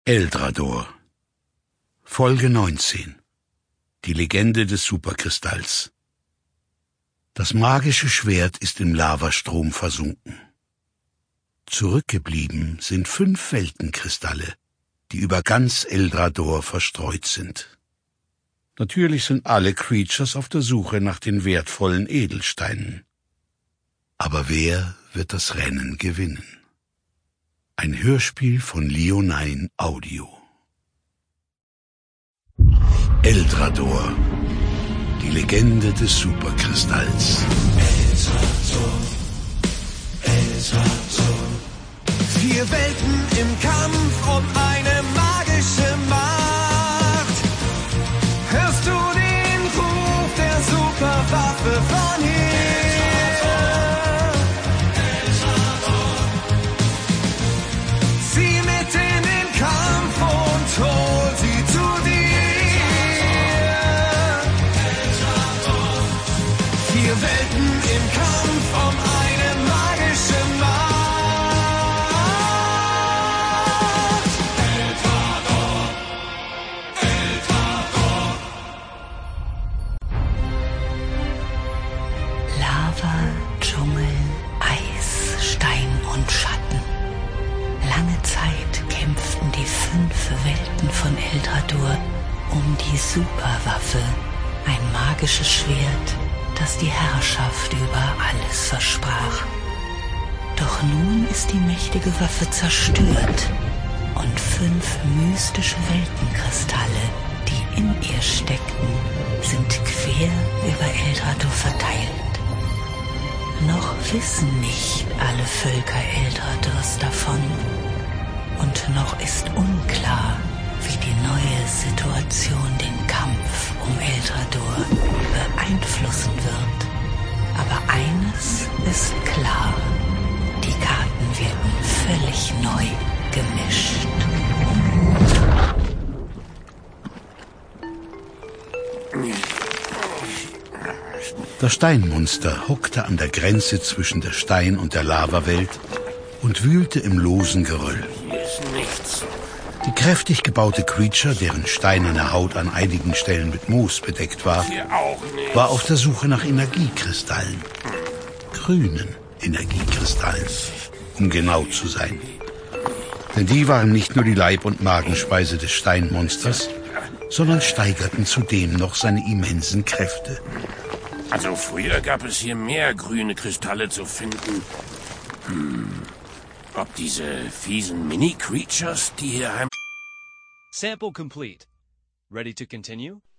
Eldrador. Folge 19. Die Legende des Superkristalls. Das magische Schwert ist im Lavastrom versunken. Zurückgeblieben sind 5 Weltenkristalle, die über ganz Eldrador verstreut sind. Natürlich sind alle Creatures auf der Suche nach den wertvollen Edelsteinen. Aber wer wird das Rennen gewinnen? Ein Hörspiel von Leo9 Audio. Eldrador. Die Legende des Superkristalls. Eldrador. 4 Welten im Kampf um eine magische Macht. Hörst du den Ruf der Superwaffe von hier? Zieh mit in den Kampf und hol sie zu dir. 4 Welten im Kampf um eine magische Macht. Lava, Dschungel, Eis, Stein und Schatten. Lange Zeit kämpften die 5 Welten von Eldrador um die Superwaffe, ein magisches Schwert, das die Herrschaft über alles versprach. Doch nun ist die mächtige Waffe zerstört und 5 mystische Weltenkristalle, die in ihr steckten, sind quer über Eldrador verteilt. Noch wissen nicht alle Völker Eldradors davon. Und noch ist unklar, wie die neue Situation den Kampf um Eldrador beeinflussen wird. Aber eines ist klar: die Karten werden völlig neu gemischt. Das Steinmonster hockte an der Grenze zwischen der Stein- und der Lavawelt und wühlte im losen Geröll. Hier ist nichts. Die kräftig gebaute Creature, deren steinerne Haut an einigen Stellen mit Moos bedeckt war, Hier auch nicht. war auf der Suche nach Energiekristallen. Grünen Energiekristallen, um genau zu sein. Denn die waren nicht nur die Leib- und Magenspeise des Steinmonsters, sondern steigerten zudem noch seine immensen Kräfte. Also früher gab es hier mehr grüne Kristalle zu finden. Ob diese fiesen Mini-Creatures, die hier heim... Sample complete. Ready to continue?